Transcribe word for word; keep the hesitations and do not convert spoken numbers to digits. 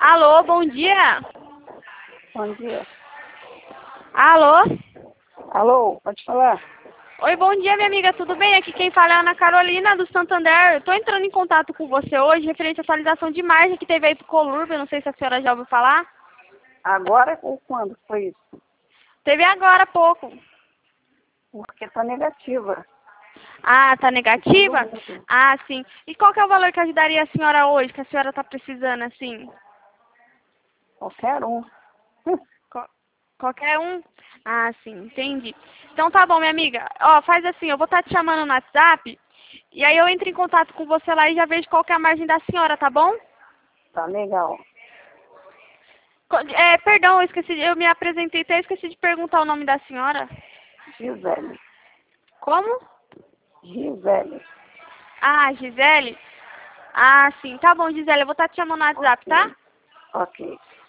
Alô, bom dia. Bom dia. Alô? Alô, pode falar? Oi, bom dia, minha amiga, tudo bem? Aqui quem fala é a Ana Carolina, do Santander. Eu tô entrando em contato com você hoje, referente à atualização de margem que teve aí pro Colurb. Eu não sei se a senhora já ouviu falar. Agora ou quando foi isso? Teve agora há pouco. Porque tá negativa. Ah, tá Todo negativa? mundo. Ah, sim. E qual que é o valor que ajudaria a senhora hoje, que a senhora tá precisando, assim? Qualquer um. Qual- Qualquer um? Ah, sim, entendi. Então tá bom, minha amiga. Ó, faz assim, eu vou estar te chamando no WhatsApp, e aí eu entro em contato com você lá e já vejo qual que é a margem da senhora, tá bom? Tá legal. Co- É, perdão, eu esqueci, de- eu me apresentei, até esqueci de perguntar o nome da senhora. Gisele. Como? Gisele. Ah, Gisele? Ah, sim, tá bom, Gisele, eu vou estar te chamando no WhatsApp, tá? Ok. Ok.